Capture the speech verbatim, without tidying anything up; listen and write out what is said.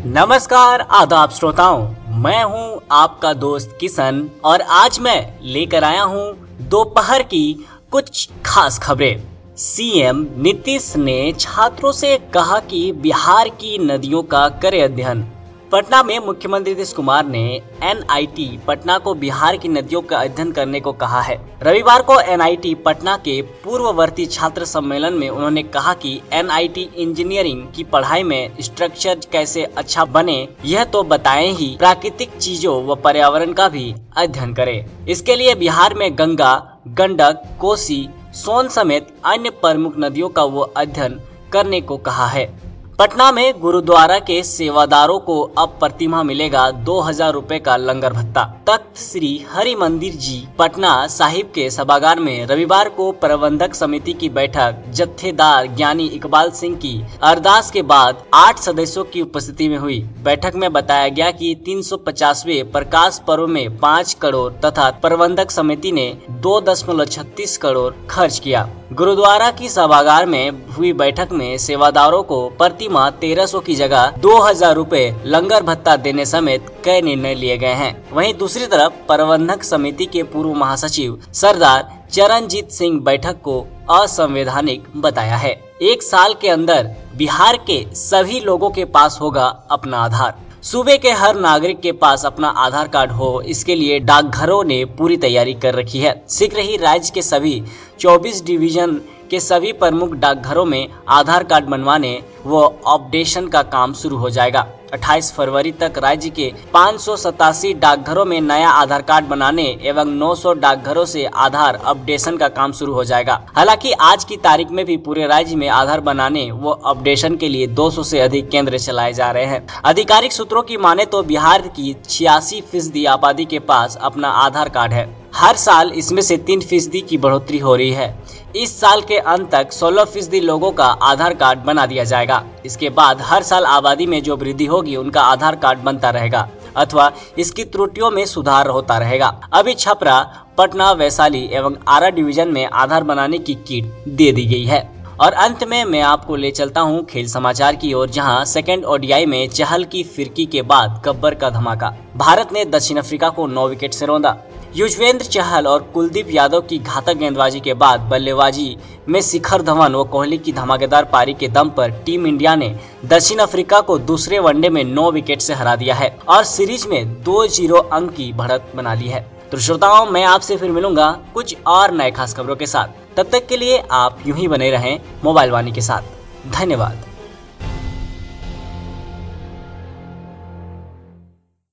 नमस्कार आदाब श्रोताओं, मैं हूं आपका दोस्त किशन और आज मैं लेकर आया हूं दोपहर की कुछ खास खबरें। सीएम नीतीश ने छात्रों से कहा कि बिहार की नदियों का करें अध्ययन। पटना में मुख्यमंत्री नीतीश कुमार ने एनआईटी पटना को बिहार की नदियों का अध्ययन करने को कहा है। रविवार को एनआईटी पटना के पूर्ववर्ती छात्र सम्मेलन में उन्होंने कहा कि एनआईटी इंजीनियरिंग की पढ़ाई में स्ट्रक्चर कैसे अच्छा बने यह तो बताएं ही, प्राकृतिक चीजों व पर्यावरण का भी अध्ययन करे। इसके लिए बिहार में गंगा, गंडक, कोसी, सोन समेत अन्य प्रमुख नदियों का वो अध्ययन करने को कहा है। पटना में गुरुद्वारा के सेवादारों को अब प्रतिमाह मिलेगा दो हजार रूपए का लंगर भत्ता। तख्त श्री हरि मंदिर जी पटना साहिब के सभागार में रविवार को प्रबंधक समिति की बैठक जत्थेदार ज्ञानी इकबाल सिंह की अरदास के बाद आठ सदस्यों की उपस्थिति में हुई। बैठक में बताया गया कि तीन सौ पचासवें प्रकाश पर्व में पाँच करोड़ तथा प्रबंधक समिति ने दो दशमलव छत्तीस करोड़ खर्च किया। गुरुद्वारा की सभागार में हुई बैठक में सेवादारों को प्रतिमाह तेरह सौ की जगह दो हजार रूपए लंगर भत्ता देने समेत कई निर्णय लिए गए हैं। वहीं दूसरी तरफ प्रबंधक समिति के पूर्व महासचिव सरदार चरणजीत सिंह बैठक को असंवैधानिक बताया है। एक साल के अंदर बिहार के सभी लोगों के पास होगा अपना आधार। सूबे के हर नागरिक के पास अपना आधार कार्ड हो, इसके लिए डाकघरों ने पूरी तैयारी कर रखी है। शीघ्र ही राज्य के सभी चौबीस डिवीजन के सभी प्रमुख डाकघरों में आधार कार्ड बनवाने व अपडेशन का काम शुरू हो जाएगा। अट्ठाईस फरवरी तक राज्य के पाँच सौ सतासी डाकघरों में नया आधार कार्ड बनाने एवं नौ सौ डाकघरों से आधार अपडेशन का काम शुरू हो जाएगा। हालांकि आज की तारीख में भी पूरे राज्य में आधार बनाने व अपडेशन के लिए दो सौ से अधिक केंद्र चलाए जा रहे हैं। आधिकारिक सूत्रों की माने तो बिहार की छियासी फीसदी आबादी के पास अपना आधार कार्ड है। हर साल इसमें से तीन फीसदी की बढ़ोतरी हो रही है। इस साल के अंत तक सोलह फीसदी लोगों का आधार कार्ड बना दिया जाएगा। इसके बाद हर साल आबादी में जो वृद्धि होगी उनका आधार कार्ड बनता रहेगा अथवा इसकी त्रुटियों में सुधार होता रहेगा। अभी छपरा, पटना, वैशाली एवं आरा डिवीजन में आधार बनाने की किट दे दी गई है। और अंत में मैं आपको ले चलता हूं खेल समाचार की ओर, जहां सेकेंड ओडीआई में चहल की फिरकी के बाद गब्बर का धमाका। भारत ने दक्षिण अफ्रीका को नौ विकेट से रौंदा। युजवेंद्र चहल और कुलदीप यादव की घातक गेंदबाजी के बाद बल्लेबाजी में शिखर धवन व कोहली की धमाकेदार पारी के दम पर टीम इंडिया ने दक्षिण अफ्रीका को दूसरे वनडे में नौ विकेट से हरा दिया है और सीरीज में दो जीरो अंक की बढ़त बना ली है। तो श्रोताओं, मैं आपसे फिर मिलूंगा कुछ और नए खास खबरों के साथ। तब तक के लिए आप यूं ही बने रहें मोबाइल वाणी के साथ। धन्यवाद।